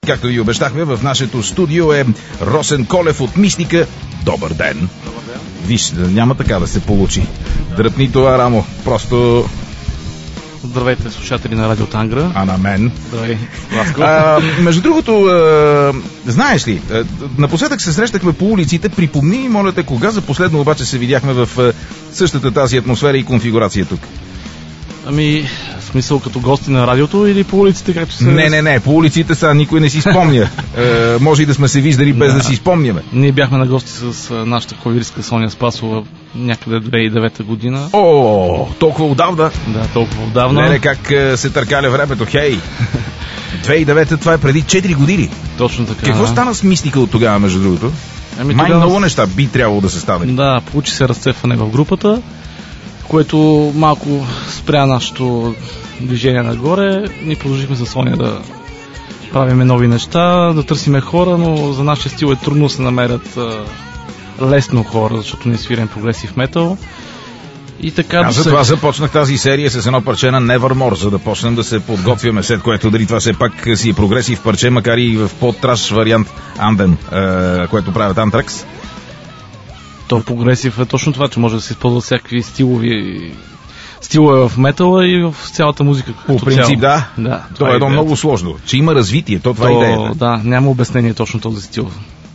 както ви обещахме, в нашето студио е Росен Колев от Мистика. Добър ден! Добър ден! Виж, няма така да се получи. Дръпни това рамо, просто... Здравейте, слушатели на Радио Тангра. А на мен? Здравей, Ласко. Между другото, знаеш ли, напоследък се срещахме по улиците. Припомни ми, моля те, кога за последно обаче се видяхме в същата тази атмосфера и конфигурация тук? Ами, в смисъл като гости на радиото или по улиците, както се... Не, по улиците са никой не си спомня. Може и да сме се виждали без да си спомняме. Ние бяхме на гости с нашата клавиристка Соня Спасова някъде 2009 година. О, толкова отдавна? Да, толкова отдавна. Не, как се търкаля времето, хей! 2009-та, това е преди 4 години. Точно така. Какво стана с Мистика от тогава, между другото? Май много неща би трябвало да се стане. Да, получи се разцепване в групата, което малко спря нашето движение нагоре. Ние продължихме с Соня да правиме нови неща, да търсиме хора, но за нашия стил е трудно да се намерят лесно хора, защото ние свирим прогресив метал. И така. Аз затова започнах тази серия с едно парче на Nevermore, за да почнем да се подготвяме, след което дали това все пак си е прогресив парче, макар и в по-траш вариант Анден, което правят Антракс. То прогресив е точно това, че може да се използва всякакви стилове в метала и в цялата музика. По принцип, да. Това е едно много сложно. Че има развитие, това е идеята. Да, няма обяснение точно този стил.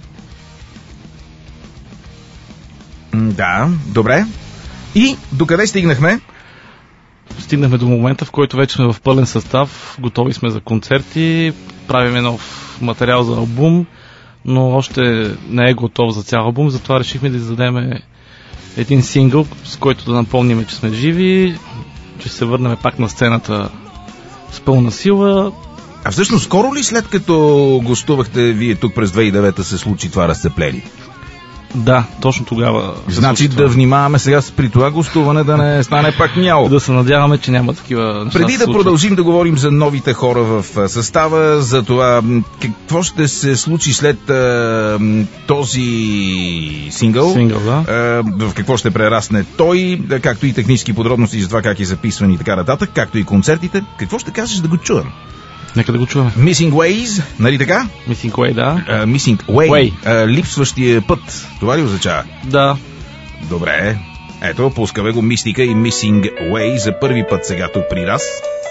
Да, добре. И докъде стигнахме? Стигнахме до момента, в който вече сме в пълен състав, готови сме за концерти, правим нов материал за албум, но още не е готов за цял албум, затова решихме да издадем един сингъл, с който да напомним, че сме живи, че се върнем пак на сцената с пълна сила. А всъщност скоро ли след като гостувахте вие тук през 2009 се случи това разцепление? Да, точно тогава. Значи да внимаваме сега при това гостуване да не стане пак мяо. Да се надяваме, че няма такива неща. Преди да продължим да говорим за новите хора в състава, за това какво ще се случи след този сингъл, да. В какво ще прерасне той, както и технически подробности за това как е записван и така нататък, както и концертите, какво ще кажеш да го чуем? Нека да го чуваме. Missing Ways, нали така? Missing Way, да. Missing Way. Липсващия път. Това ли означава? Да. Добре. Ето, пускаме го Мистика и Missing Way за първи път сега тук при нас.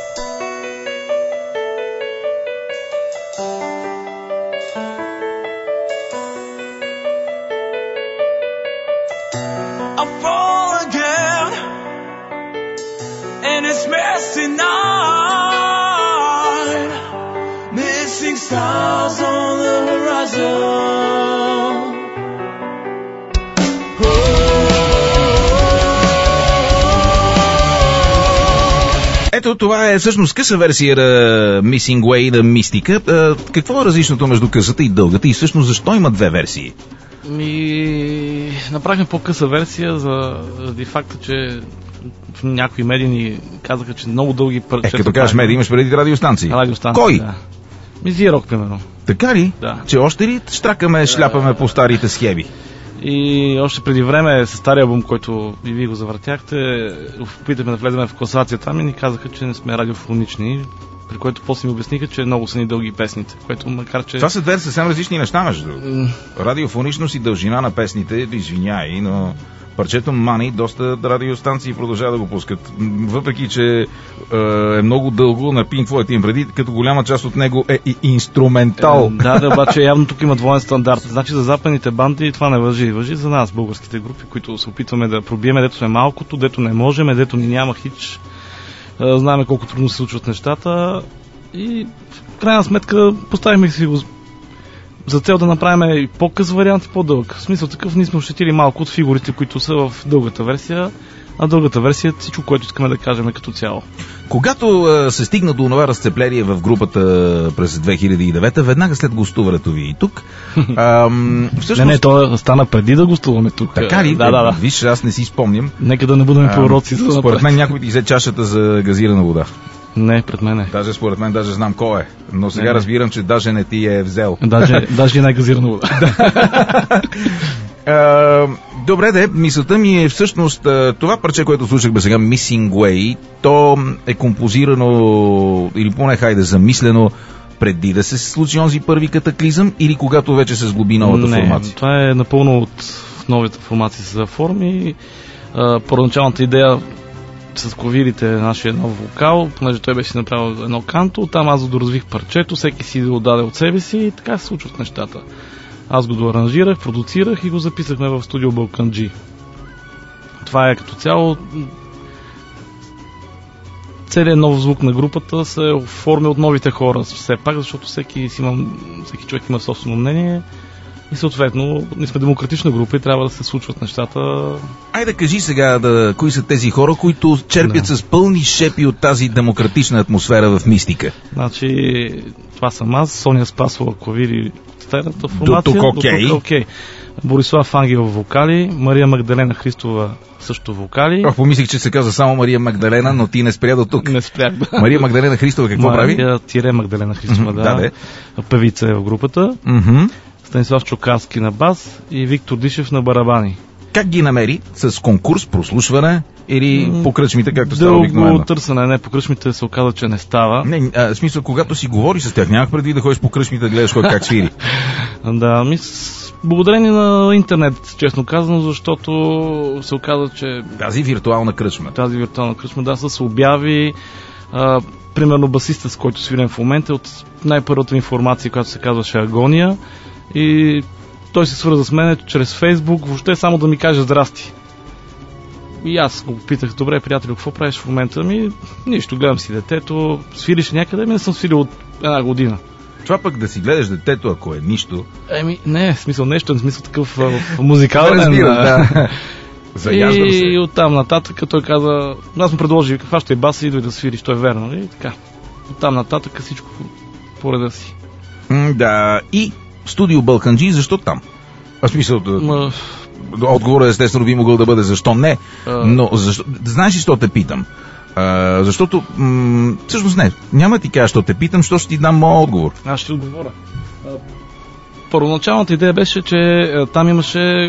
Stars on the horizon. Ето, това е всъщност къса версия на Missing Way на Мистика. Какво е различното между късата и дългата и всъщност защо има две версии? Направихме по-къса версия заради факта, че в някои медии ни казаха, че много дълги парчета. Като кажеш медии, имаш преди радиостанции. Кой? Да. Зирок, примерно. Така ли? Да. Че още ли штракаме, шляпаме по старите схеми? И още преди време с стария албум, който и вие го завъртяхте, опитахме да влезем в класацията там и ни казаха, че не сме радиофонични, при което после ми обясниха, че много са ни дълги песните, което макар че... Това са две съвсем различни неща, между другото. Радиофоничност и дължина на песните, извиняй, но парчето Money доста радиостанции продължава да го пускат. Въпреки, че е много дълго, на Pink Floyd им преди, като голяма част от него е и инструментал. Да, обаче явно тук има двоен стандарт. Значи за западните банди това не важи. Важи за нас, българските групи, които се опитваме да пробиеме, дето сме малкото, дето не можем, дето ни няма хич. Знаем колко трудно се случват нещата и в крайна сметка поставихме си го за цел да направим и по-къс вариант и по-дълъг. В смисъл такъв, ние сме ощетили малко от фигурите, които са в дългата версия, а дългата версия е всичко, което искаме да кажем като цяло. Когато се стигна до това разцепление в групата през 2009, веднага след гостуването ви и тук... всъщност... Не, то стана преди да гостуваме тук. Така ли? Да. Виж, аз не си спомням. Нека да не бъдем пророци. Според мен някой ти взе чашата за газирана вода. Не, пред мен е. Даже според мен, даже знам кой е. Но сега разбирам, че даже не ти е взел. Даже не е газирана вода. Добре, мисълта ми е всъщност това парче, което слушахме сега, Missing Way, то е композирано, или поне хайде замислено, преди да се случи онзи първи катаклизъм или когато вече се сглоби новата формация? Не, това е напълно от новите формации се заформи. Първоначалната идея с клавирите нашия нов вокал, понеже той беше направил едно канто, там аз го доразвих парчето, всеки си го даде от себе си и така се случват нещата. Аз го доаранжирах, продуцирах и го записахме в студио Балканджи. Това е като цяло. Целият нов звук на групата се оформя от новите хора, все пак, защото всеки човек има собствено мнение и съответно ние сме демократична група и трябва да се случват нещата. Айде кажи сега кои са тези хора, които черпят с пълни шепи от тази демократична атмосфера в Мистика. Значи, това съм аз, Соня Спасова, клавири, старата формация. До тук окей. Борислав Ангел вокали, Мария Магдалена Христова също вокали. Помислих, че се казва само Мария Магдалена, но ти не спря до тук. Не спрях, да. Мария Магдалена Христова какво прави? Мария Магдалена Христова, да. Певица е в групата. Станислав Чокарски на бас и Виктор Дишев на барабани. Как ги намери? С конкурс, прослушване или по кръчмите, както става обикновено? Дълго търсене, не, по кръчмите се оказа, че не става. Не, в смисъл, когато си говориш с тях, нямах предвид да ходиш по кръчмите да гледаш кой как свири. Да, благодарение на интернет, честно казано, защото се оказа, че... Тази виртуална кръчма, да, се обяви. Примерно басиста, с който свирим в момента, от най-първата информация, която се казваше Агония. И той се свърза с мен чрез Фейсбук, въобще само да ми каже здрасти. И аз го питах, добре, приятелю, какво правиш в момента? Нищо, гледам си детето, свириш някъде, не съм свирил от една година. Това пък да си гледаш детето, ако е нищо... Не, смисъл нещо, в смисъл такъв музикален. Разбира, да. Заяждам се. И оттам нататък той каза, аз му предложи, каква ще е баса, идвай да свириш, той е верно. И така, оттам нататък всичко по реда си. Да, и студио Балканджи, защо там? В смисъл, отговорът естествено би могъл да бъде защо не, но защо... Знаеш ли, що те питам? Защото, всъщност не, няма ти кажа, що те питам, що ще ти дам моят отговор. Аз ще отговоря. Първоначалната идея беше, че там имаше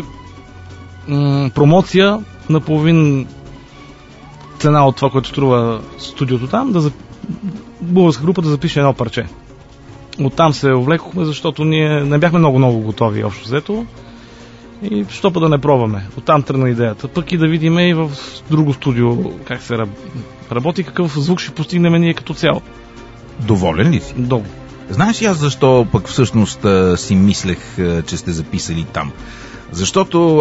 промоция на половин цена от това, което струва студиото там, българска група да запише едно парче. Оттам се увлекохме, защото ние не бяхме много готови общо взето. И що па да не пробваме. Оттам тръгна идеята. Пък и да видим и в друго студио как се работи, какъв звук ще постигнем ние като цяло. Доволен ли си? Много. Знаеш ли аз защо пък всъщност си мислех, че сте записали там? Защото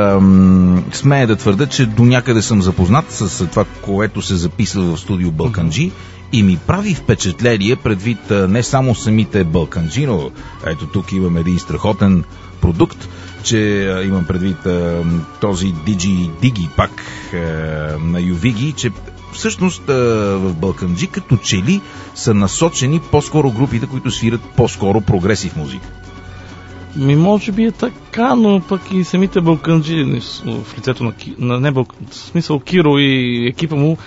смея да твърда, че до някъде съм запознат с това, което се записва в студио Балканджи и ми прави впечатление предвид не само самите Балканджи, но ето тук имаме един страхотен продукт, че имам предвид този Digi пак на Ювиги, че всъщност в Балканджи като че ли са насочени по-скоро групите, които свират по-скоро прогресив музика. Може би е така, но пък и самите Балканджи в лицето в смисъл Киро и екипа му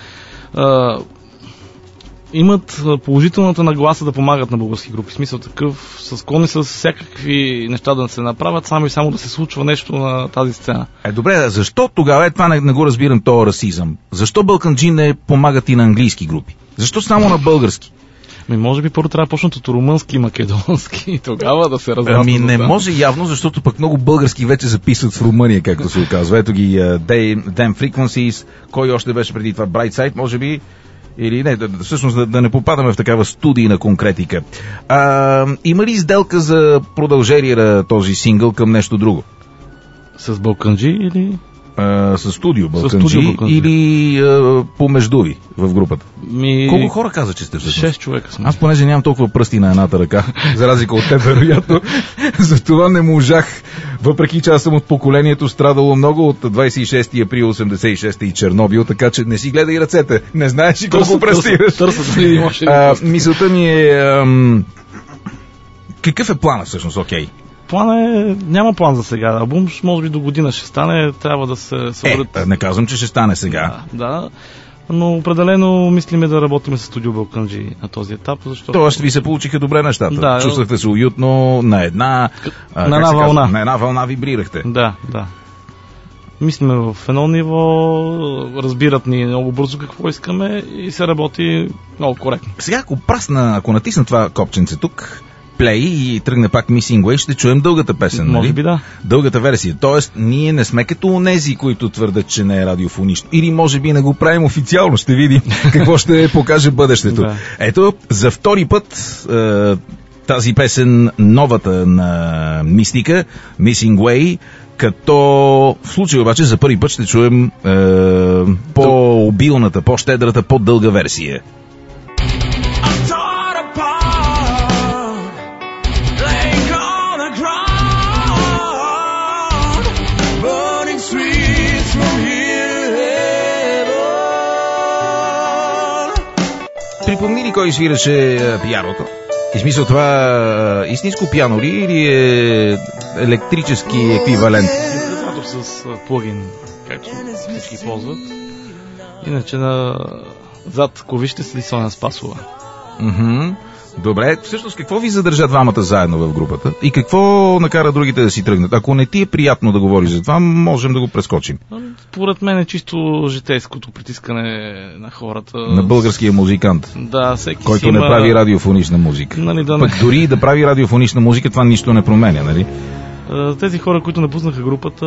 имат положителната нагласа да помагат на български групи. В смисъл такъв, склонни с всякакви неща да се направят, само и само да се случва нещо на тази сцена. Добре, защо тогава това не го разбирам, този расизъм? Защо Балканджи не помагат и на английски групи? Защо само на български? Може би първо трябва да почнат от румънски и македонски и тогава да се разрастват. Не може явно, защото пък много български вече записват в Румъния, както се оказва. Ето ги Damn Frequencies, кой още беше преди това? Brightside, може би? Или не, всъщност да не попадаме в такава студийна конкретика. Има ли сделка за продължение на този сингъл към нещо друго? С Балканджи или... С студио Балканджи или помежду ви в групата? Колко хора каза, че сте всъщност? 6 човека сме. Аз понеже нямам толкова пръсти на едната ръка, за разлика от теб, вероятно, затова не можах, въпреки че аз съм от поколението страдало много от 26 април 86 и Чернобил, така че не си гледай ръцете, не знаеш ли колко пръстираш. Мисълта ми е... какъв е плана всъщност, окей? Няма план за сега. Албум може би до година ще стане, трябва да се съберат. Не казвам, че ще стане сега. Да, но определено мислиме да работим с студио Балканджи на този етап, защото... Това ще ви се получиха добре нещата. Да, чувствахте се уютно, на една вълна. На една вълна вибрирахте. Да. мислиме в едно ниво, разбират ни много бързо какво искаме и се работи много коректно. Сега, ако натисна това копченце тук, плей и тръгне пак Missing Way, ще чуем дългата песен, нали? Може би да. Дългата версия. Тоест, ние не сме като онези, които твърдят, че не е радиофонично. Или може би не го правим официално. Ще видим какво ще покаже бъдещето. Да. Ето, за втори път тази песен, новата на Мистика, Missing Way, като в случай обаче за първи път ще чуем по-обилната, по-щедрата, по-дълга версия. Припомни ли кой свираше пианото? И смисъл това истинско пиано ли или е електрически еквивалент? Синтезатор с плагин, както всички ползват. Иначе зад клавишите седи Соня Спасова. Добре, всъщност какво ви задържа двамата заедно в групата? И какво накара другите да си тръгнат? Ако не ти е приятно да говориш за това, можем да го прескочим. Според мен е чисто житейското притискане на хората. На българския музикант. Да, всеки който си има... не прави радиофонична музика. Нали, да, Пък дори да прави радиофонична музика, това нищо не променя, нали? Тези хора, които напуснаха групата,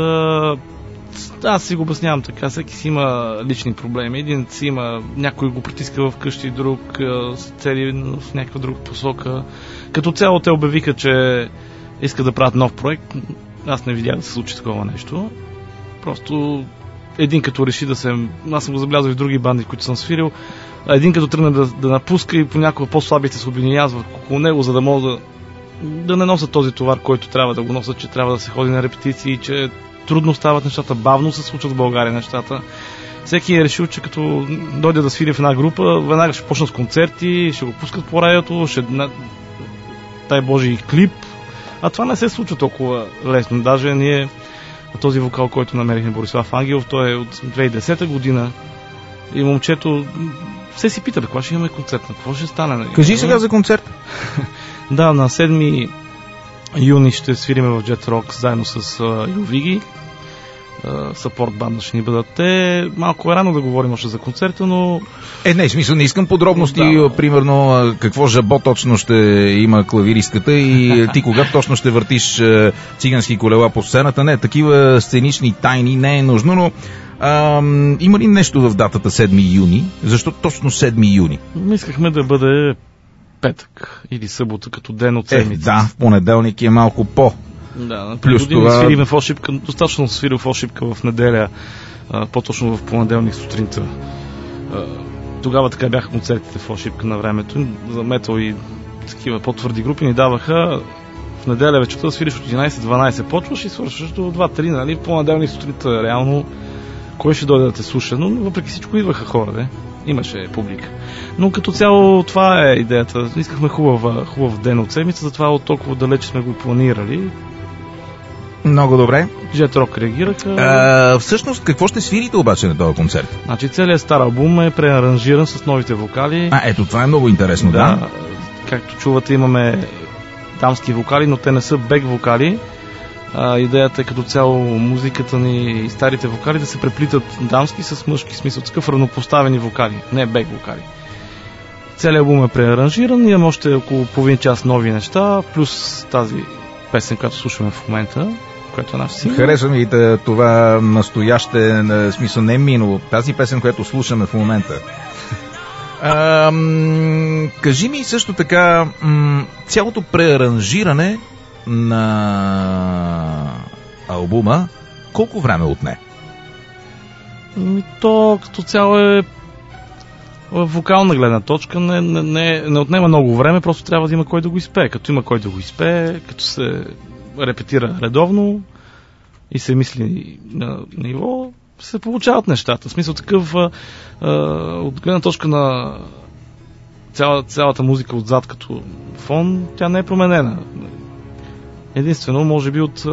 аз си го обяснявам така, всеки си има лични проблеми. Един си има, някой го притиска в къщи, друг цели в някаква друга посока. Като цяло те обявиха, че искат да правят нов проект. Аз не видях да се случи такова нещо. Просто един като реши да се... Аз съм го забелязал и в други банди, които съм свирил. Един като тръгне да напуска и понякога по-слабите се обединязват около него, за да могат да не носят този товар, който трябва да го носят, че трябва да се ходи на репетиции, че трудно стават нещата, бавно се случват в България нещата. Всеки е решил, че като дойде да свири в една група, веднага ще почнат с концерти, ще го пускат по радиото, дай Боже и клип. А това не се случва толкова лесно. Даже ние, този вокал, който намерихме, Борислав Ангелов, той е от 2010 година и момчето все си пита, кога ще имаме концерт, на какво ще стане? Кажи сега за концерт. Да, на 7 юни ще свириме в Jet Rock заедно с Ювиги. Съпорт банда ще ни бъдат те. Малко е рано да говорим още за концерта, но... Не, в смисъл не искам подробности, да. Примерно какво жабо точно ще има клавиристката и ти кога точно ще въртиш цигански колела по сцената. Не, такива сценични тайни не е нужно, но има ли нещо в датата 7 юни? Защо точно 7 юни? Искахме да бъде петък или събота като ден от седмица. Да, в понеделник е малко по. Да, плюс това... свириме в Ошипка, достатъчно свирил в Ошипка в неделя, по-точно в понеделник сутринта. Тогава така бяха концертите в Ошипка на времето. За метал и такива по-твърди групи ни даваха в неделя вечерта да свириш от 11-12, почваш и свършваш до 2-3, нали? Понеделник сутринта реално кой ще дойде да те слуша, но въпреки всичко идваха хора, де? Имаше публика. Но като цяло това е идеята. Искахме хубав ден от седмица, затова от толкова далече сме го планирали. Много добре. Jet Rock реагираха. Всъщност, какво ще свирите обаче на този концерт? Значи целият стар албум е преаранжиран с новите вокали. Ето това е много интересно, да. Както чувате, имаме дамски вокали, но те не са бек вокали. Идеята е като цяло музиката ни и старите вокали да се преплитат дамски с мъжки, смисъл такъв равнопоставени вокали, не бек вокали. Целият албум е преаранжиран, имаме още около половин час нови неща, плюс тази песен, която слушаме в момента, която е наш сингъл. Харесва ми това настояще, смисъл не минало, тази песен, която слушаме в момента. Кажи ми също така, цялото преаранжиране на албума, колко време отне? То като цяло е в вокална гледна точка не отнема много време, просто трябва да има кой да го изпее. Като има кой да го изпее, като се репетира редовно и се мисли на ниво, се получават нещата. В смисъл такъв от гледна точка на цялата музика отзад като фон, тя не е променена. Единствено, може би от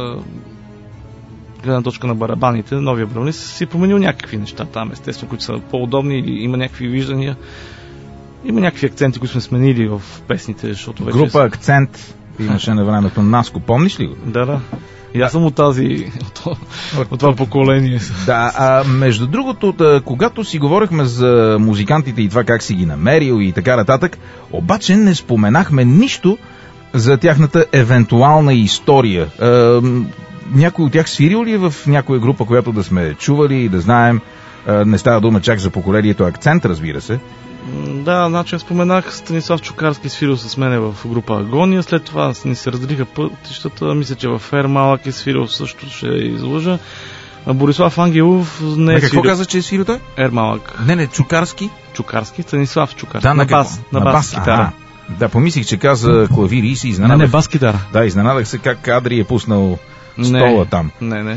гледна точка на барабаните, новия барабанист си променил някакви неща там, естествено, които са по-удобни или има някакви виждания. Има някакви акценти, които сме сменили в песните, защото вече... Група Акцент имаше на времето Наско, помниш ли го? Да. И аз съм от това поколение. Да, между другото, когато си говорихме за музикантите и това как си ги намерил и така нататък, обаче не споменахме нищо за тяхната евентуална история. Някой от тях свирил ли е в някоя група, която да сме чували и да знаем? Не става дума чак за поколението Акцент, разбира се. Да, значи споменах Станислав Чукарски свирил с мене в група Агония, след това ни се разделиха пътищата, мисля, че в Ер Малък е свирил, също ще излъжа. Борислав Ангелов не е свирил. Какво каза, че е свирил той? Ер Малък. Не, Чукарски? Чукарски, Станислав Чукарски. Да, на бас китара. Да, помислих, че каза клавири и си изненадах. Не, бас китара. Да, изненадах се как Адри е пуснал стола там. Не.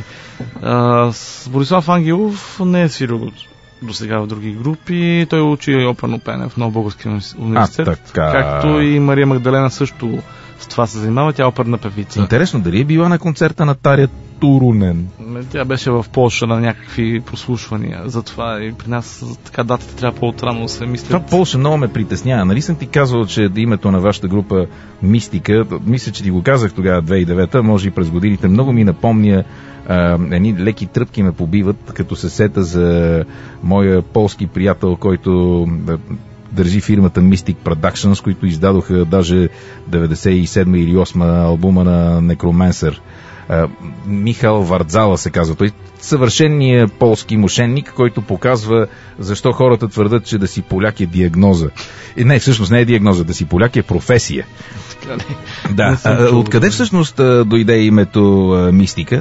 С Борислав Ангелов не е свирил до сега в други групи. Той учи оперно пеене в Нов български университет. Както и Мария Магдалена също с това се занимава. Тя е оперна певица. Интересно, дали е била на концерта на Таря Турунен? Тя беше в Полша на някакви прослушвания. Затова и при нас така датите трябва по-отрано да се мислят. Това Полша много ме притеснява. Нали съм ти казвал, че името на вашата група Мистика, мисля, че ти го казах тогава 2009, може и през годините, много ми напомня, едни леки тръпки ме побиват, като се сета за моя полски приятел, който държи фирмата Mystic Productions, които издадоха даже 97 или 8 албума на Necromancer. Михал Вардзала се казва. Той съвършенният полски мошенник, който показва защо хората твърдят, че да си поляк е диагноза. И не, всъщност не е диагноза, да си поляк е професия. Да. Откъде всъщност дойде името Мистика?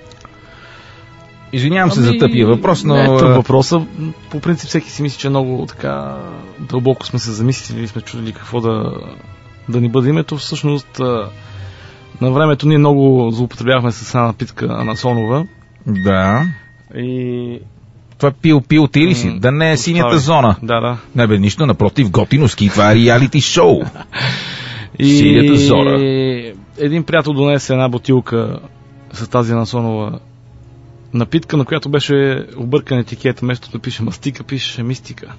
Извинявам се за тъпия въпрос, но... Не е тъп въпроса. По принцип всеки си мисли, че много така дълбоко сме се замислили и сме чудили какво да ни бъде името. Всъщност на времето ние много злоупотребявахме с една напитка Анасонова. Да. И... Това пил ти ли си? Да не е синята зона. Да. Не бе, нищо, напротив, готиновски. Това е реалити шоу. Синята зона. Един приятел донесе една бутилка с тази Анасонова напитка, на която беше объркан етикет. Вместо да пише мастика, пише мистика.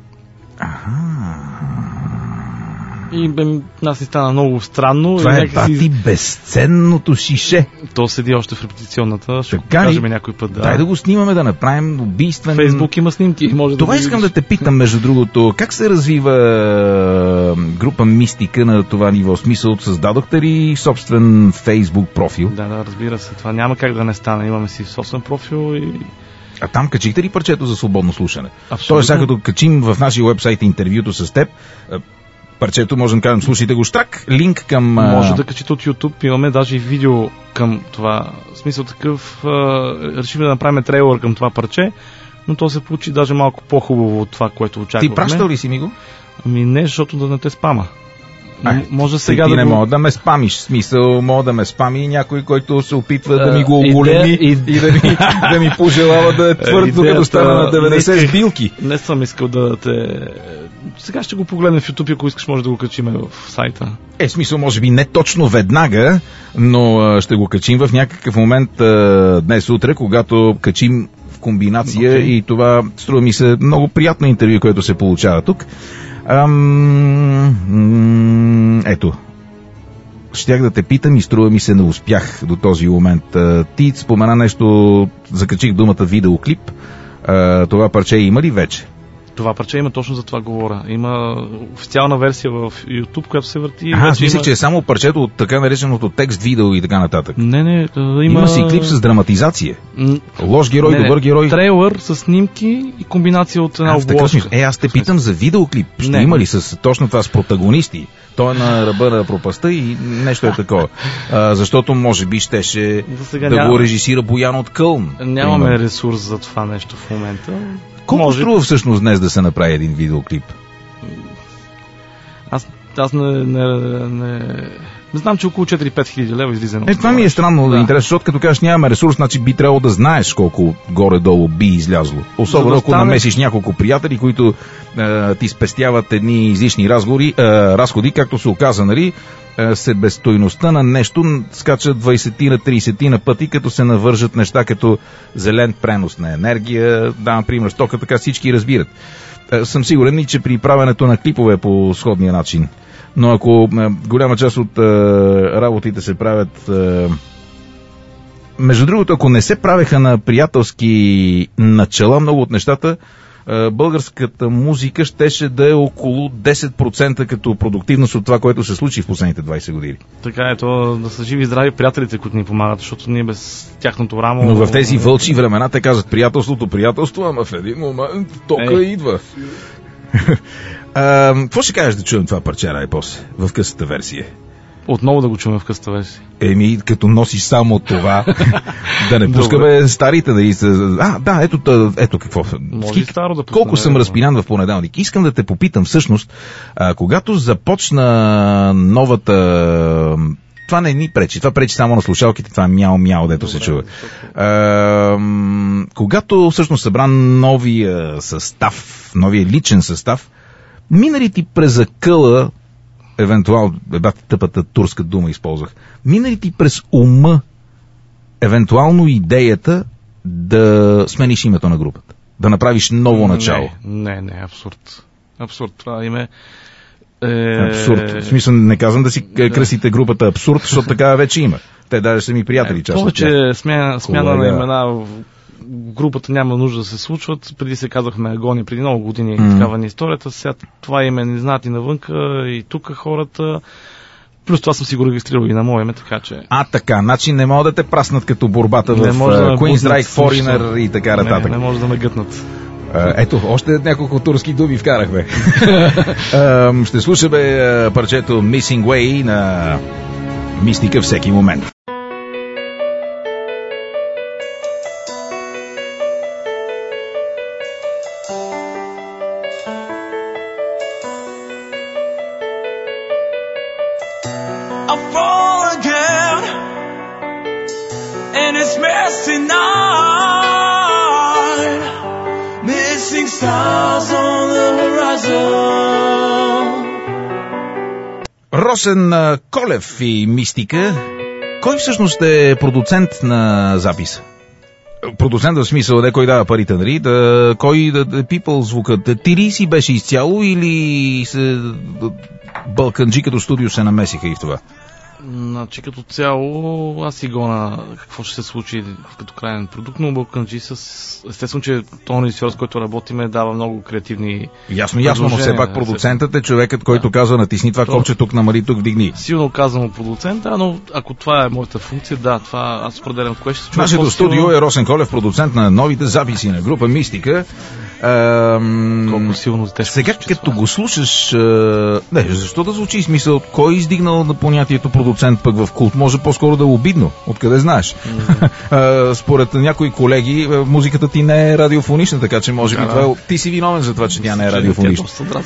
И нас ни стана много странно. Това е бати безценното шише. То седи още в репетиционната. Ще го покажем някой път. Дай да го снимаме, да направим убийствен... Фейсбук има снимки. Може това да искам да те питам, между другото. Как се развива група Мистика на това ниво? В смисъл, създадохте ли собствен Фейсбук профил? Да, разбира се. Това няма как да не стане. Имаме си собствен профил и... А там качихте ли парчето за свободно слушане? Абсолютно. Тоест, сега като качим в нашия уебсайт интервюто с теб, парчето, можем да кажем, слушайте го штрак, линк към... Може да качите от YouTube, имаме даже и видео към това. В смисъл такъв, решихме да направим трейлър към това парче, но то се получи даже малко по-хубаво от това, което очаквахме. Ти пращал ли си ми го? Ами не, защото да не те спама. Може сега ти да не мога да ме спамиш. В смисъл, мога да ме спами някой, който се опитва да ми го оголеми и да ми пожелава да е твърдо, като стана на 90 билки. Не съм искал да те... Сега ще го погледнем в YouTube, ако искаш може да го качим в сайта. Смисъл, може би не точно веднага, но ще го качим в някакъв момент днес утре, когато качим в комбинация и това струва ми се много приятно интервю, което се получава тук. Ето. Щях да те питам и струва ми се не успях до този момент. Ти спомена нещо, закачих думата видеоклип. Това парче има ли вече? Това парче има, точно за това говоря. Има официална версия в YouTube, която се върти. Аз мисля, че е само парчето от така нареченото текст, видео и така нататък. Не, има си клип с драматизация. Лош герой, добър герой. Трейлър с снимки и комбинация от една обложка. Аз те питам за видеоклип. Ще има ли с точно това с протагонисти? Той е на ръба на пропаста и нещо е такова. Защото може би щеше го режисира Боян от Кълн. Нямаме ресурс за това нещо в момента. Колко струва всъщност днес да се направи един видеоклип? Аз не знам, че около 4-5 хиляди лева излиза. Това ми е странно да интересно, защото като кажеш нямаме ресурс, значи би трябвало да знаеш колко горе-долу би излязло. Особено ако намесиш няколко приятели, които ти спестяват едни излишни разходи, както се оказа, нали, себестойността на нещо скача 20-30 пъти, като се навържат неща като зелен пренос на енергия, например, стока, така всички разбират. Съм сигурен и, че при правенето на клипове по сходния начин. Но ако голяма част от работите се правят между другото, ако не се правеха на приятелски начала, много от нещата, българската музика щеше да е около 10% като продуктивност от това, което се случи в последните 20 години. Така е, то да са живи и здрави приятелите, които ни помагат, защото ние без тяхното рамо... Но в тези вълчи времена те казват приятелство, ама в един момент тока идва. Какво ще кажеш да чуем това парче, Рай, после, в късата версия? Отново да го чуем в късата версия. Като носиш само това, да не пускаме старите, да, ето какво. Може и старо да колко съм разпилян в понеделник. Искам да те попитам всъщност, когато започна новата... Това не ни пречи, това пречи само на слушалките, това е мяу-мяу, дето се чува. Когато всъщност събра новия състав, новия личен състав, минали ти през акъла, евентуално, тъпата турска дума използвах, минали ти през ума, евентуално идеята да смениш името на групата, да направиш ново начало? Не, абсурд. Абсурд, това име абсурд. В смисъл, не казвам да си кръстите групата абсурд, защото така вече има. Те даже са ми приятели част от тях. Повече смяна на имена в групата няма нужда да се случват. Преди се казахме Агония, преди много години такава ни историята. Сега това име не знаят и навънка, и тук хората. Плюс това съм си го регистрирал и на мое име, така че... Така, значи не могат да те праснат като борбата в Queensryche Foreigner и така нататък. Не може да ме гътнат. Ето, още няколко турски думи вкарахме. Ще слушаме парчето Missing Way на Мистика всеки момент. Росен Колев и Мистика. Кой всъщност е продуцент на записа? Продуцент в смисъл, кой дава парите, нали? Кой People звукът? Тири си беше изцяло или Балканджи като студио се намесиха и в това? Значи като цяло аз си гона какво ще се случи като крайен продукт, но Балканджи естествено, че този режисьор, с който работиме, дава много креативни Ясно, но все пак продуцентът е човекът, който казва натисни това копче, тук намали, тук вдигни. Силно казвам продуцента, но ако това е моята функция, да, това аз определям кое ще се чува. Нашето студио е Росен Колев, продуцент на новите записи на група Мистика. Колко силно тежко. Сега като го слушаш, защо да звучи смисъл? Кой е издигнал на понятието продуцент пък в култ? Може по-скоро да е обидно. Откъде знаеш? Според някои колеги, музиката ти не е радиофонична, така че може би ти си виновен за това, че тя не е радиофонична.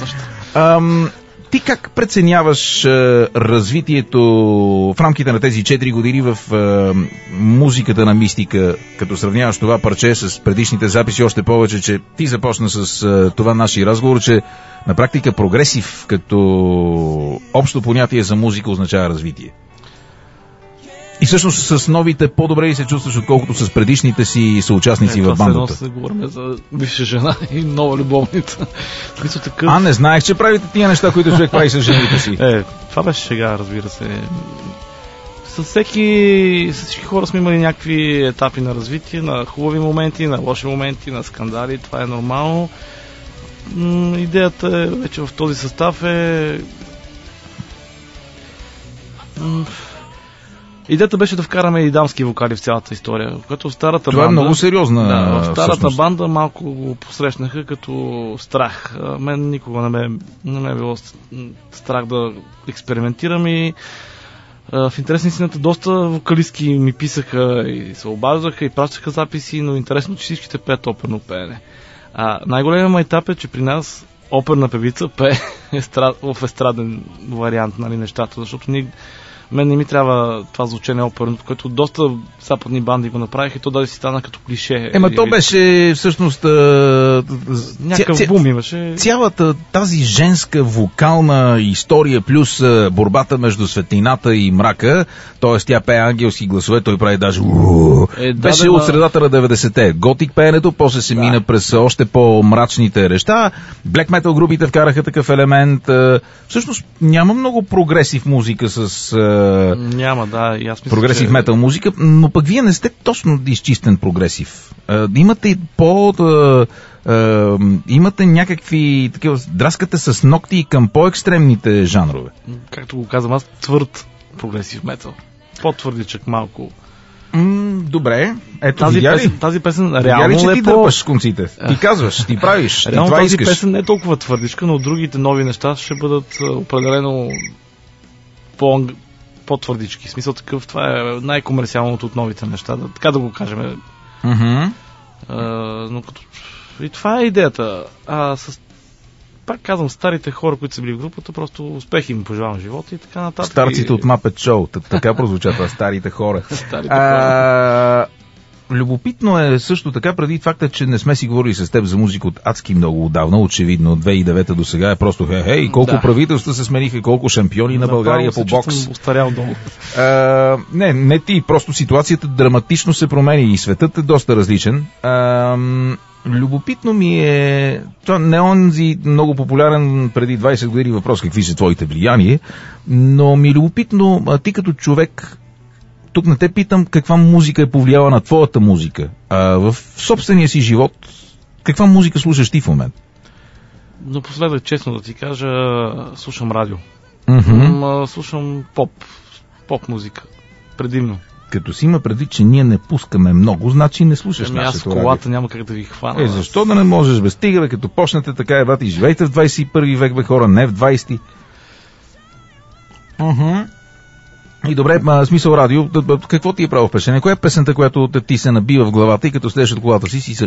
Ти как преценяваш развитието в рамките на тези 4 години в музиката на Мистика, като сравняваш това парче с предишните записи, още повече, че ти започна с това нашия разговор, че на практика прогресив като общо понятие за музика означава развитие. И всъщност с новите по-добре ли се чувстваш, отколкото с предишните си съучастници в бандата? Това се говорим за бивша жена и нова любовница. Не знаех, че правите тия неща, които човек прави с жените си. Това беше шега, разбира се. С всички хора сме имали някакви етапи на развитие, на хубави моменти, на лоши моменти, на скандали. Това е нормално. Идеята вече в този състав е... Идеята беше да вкараме и дамски вокали в цялата история. Когато в старата това банда, е много сериозна. В старата банда малко го посрещнаха като страх. Мен никога не ме е било страх да експериментирам и в интересна истината доста вокалистки ми писаха и се обаждаха и пращаха записи, но интересно, че всичките пеят оперно пеене. Най-големият майтап е, че при нас оперна певица пее в естраден вариант, нали, нещата, защото мен не ми трябва това звучение оперно, което доста западни банди го направиха и то даже си стана като клише. То беше всъщност... някакъв бум имаше. Цялата тази женска вокална история плюс борбата между светлината и мрака, т.е. тя пее ангелски гласове, той прави даже... беше от средата на 90-те. Готик пеенето, после се мина през още по-мрачните неща. Black metal групите вкараха такъв елемент. Всъщност няма много прогресив музика с Няма, да. И аз мисля, прогресив метал музика, но пък вие не сте точно изчистен прогресив. Имате имате някакви такива, драскате с ногти към по-екстремните жанрове. Както го казвам аз, твърд прогресив метал. По-твърдичък малко. Добре, ето тази песен реално че е ти дърпаш конците. Ти казваш, ти правиш, реално ти това тази искаш. Песен не е толкова твърдичка, но другите нови неща ще бъдат определено по-твърдички. В смисъл такъв, това е най-комерциалното от новите неща, така да го кажем. Но като... И това е идеята. Пак казвам, старите хора, които са били в групата, просто успех им пожелавам живота и така нататък. Старците от Muppet Show, така прозвучат това, старите хора. Любопитно е също така, преди факта, че не сме си говорили с теб за музика от адски много отдавна, очевидно, от 2009 до сега е просто хей, колко правителства се смениха, колко шампиони на България по бокс. Устарял долу. Не ти, просто ситуацията драматично се промени и светът е доста различен. Любопитно ми е, това не онзи много популярен преди 20 години въпрос, какви са твоите влияния, но ми е любопитно, ти като човек, тук не те питам каква музика е повлияла на твоята музика, а в собствения си живот, каква музика слушаш ти в момента? Напоследък, честно да ти кажа, слушам радио. Слушам поп музика, предимно. Като си има предвид, че ние не пускаме много, значи не слушаш нашето радио. Аз в колата няма как да ви хвана. Защо да не можеш, бе? Стига, като почнете така, брат, и живейте в 21 век, бе, хора, не в 20. И добре, смисъл радио, какво ти е право впечатление? Коя е песента, която ти се набива в главата и като следваш от колата си се...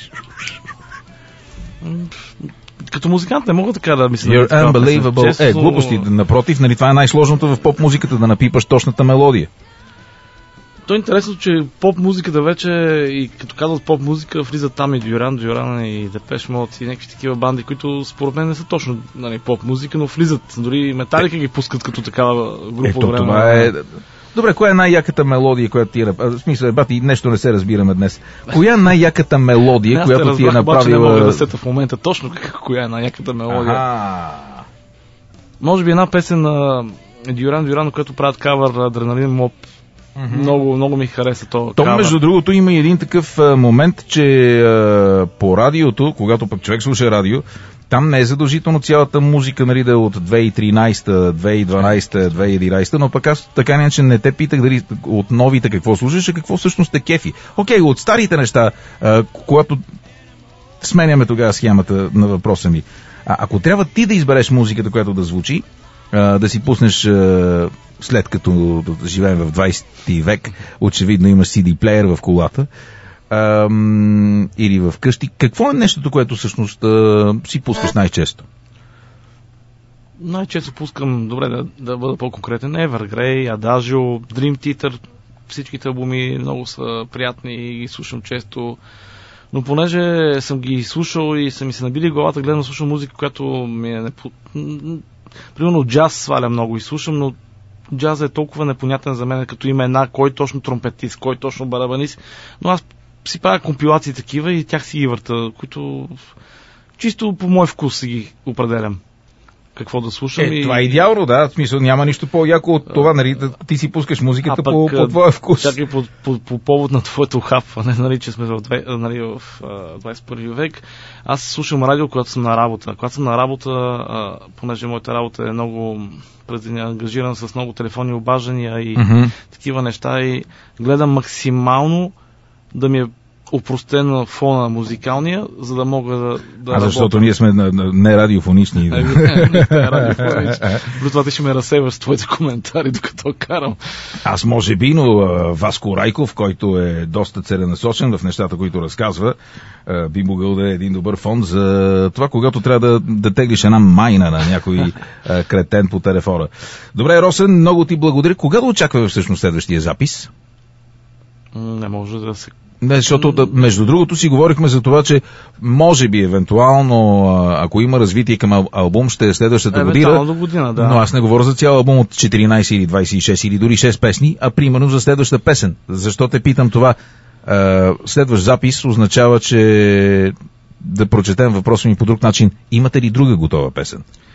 Като музикант не мога така да мисля. You're unbelievable. Глупости, напротив, нали това е най-сложното в поп-музиката, да напипаш точната мелодия. То е интересно, че поп-музиката вече, и като казват поп-музика, влизат там и Дюран и Депеш Мод и някакви такива банди, които според мен не са точно поп-музика, но влизат. Дори Металика ги пускат като такава група време. Това е... Добре, коя е най-яката мелодия, която ти е направила? В смисъл, бати, нещо не се разбираме днес. Коя е най-яката мелодия, която ти е направила... Обаче не мога да сета в момента точно коя е най-яката мелодия. Може би една песен на Дюран, която правят кавър Адреналин Моп. Много ми хареса то. Между другото, има един такъв момент, че по радиото, когато пък човек слуша радио, там не е задължително цялата музика, нали, да е от 2013, 2012, 2011, но пък аз така иначе не те питах дали от новите какво слушаш, а какво всъщност те кефи. Окей, от старите неща, когато сменяме тогава схемата на въпроса ми, ако трябва ти да избереш музиката, която да звучи, да си пуснеш след като живеем в 20 век, очевидно имаш CD плеер в колата или в къщи. Какво е нещото, което всъщност си пускаш най-често? Най-често пускам, добре да бъда по-конкретен, Evergrey, Adagio, Dream Theater, всичките албуми много са приятни и ги слушам често. Но понеже съм ги слушал и са ми се набили главата, гледам слушам музика, която ми е примерно джаз сваля много и слушам, но джазът е толкова непонятен за мен, като има една, кой точно тромпетист, кой точно барабанист, но аз си правя компилации такива и тях си ги върта, които чисто по мой вкус си ги определям. Какво да слушам. Това е идеално, да. В смисъл няма нищо по-яко от това, нали, да ти си пускаш музиката по твоя вкус. Чакай по повод на твоето ухапване, нали, че сме в 21 век. Аз слушам радио, когато съм на работа. Когато съм на работа, понеже моята работа е много ангажирана с много телефонни обаждания и такива неща, и гледам максимално да ми е опростена фона музикалния, за да мога да работя. Защото ние сме не радиофонични. Не радиофонични. Това ти ще ме разсейваш с твоите коментари, докато карам. Аз може би, но Васко Райков, който е доста целенасочен в нещата, които разказва, би могъл да е един добър фон за това, когато трябва да теглиш една майна на някой кретен по телефона. Добре, Росен, много ти благодаря. Кога да очакваме всъщност следващия запис? Не може да се... Не, защото между другото си говорихме за това, че може би, евентуално, ако има развитие към албум, ще е следващата година, да. Но аз не говоря за цял албум от 14 или 26 или дори 6 песни, а примерно за следващата песен. Защо те питам това? Следващ запис означава, че да прочетем въпроса ми по друг начин. Имате ли друга готова песен?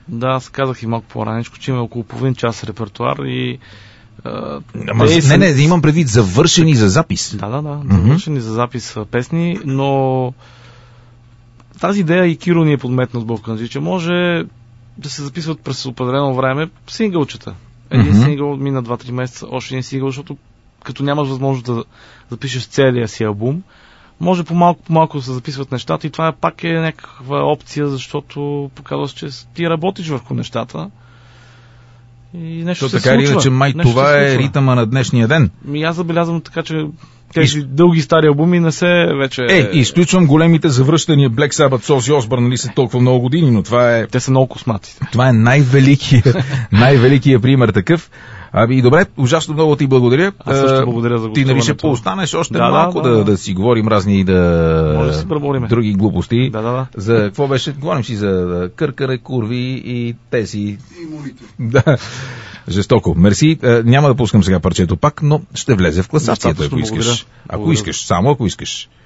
Да, аз казах и малко по-раничко, че има около половин час репертуар и... Не, имам предвид завършени за запис. Да, завършени за запис песни, но тази идея и Киро ни е подметна с Бовканджи, че може да се записват през определено време сингълчета. Един сингъл мина 2-3 месеца, още един сингъл, защото като нямаш възможност да запишеш целия си албум, може по-малко да се записват нещата и това пак е някаква опция, защото показваш, че ти работиш върху нещата и нещо се така случва. Иначе май това е ритъма на днешния ден. Аз забелязвам така, че тези дълги стари албуми не се вече... изключвам големите завръщания Black Sabbath, Ozzy Osbourne, нали са толкова много години, но това е... Те са много космати. Това е най-великият пример такъв. И добре, ужасно много ти благодаря. Аз също благодаря за гостуването. Ти нали ще поостанеш още малко да си говорим разни други глупости. Да. За какво беше? Говорим си за къркаре, курви и тези... Да. Жестоко. Мерси. Няма да пускам сега парчето пак, но ще влезе в класацията, ако искаш. Ако искаш. Само ако искаш.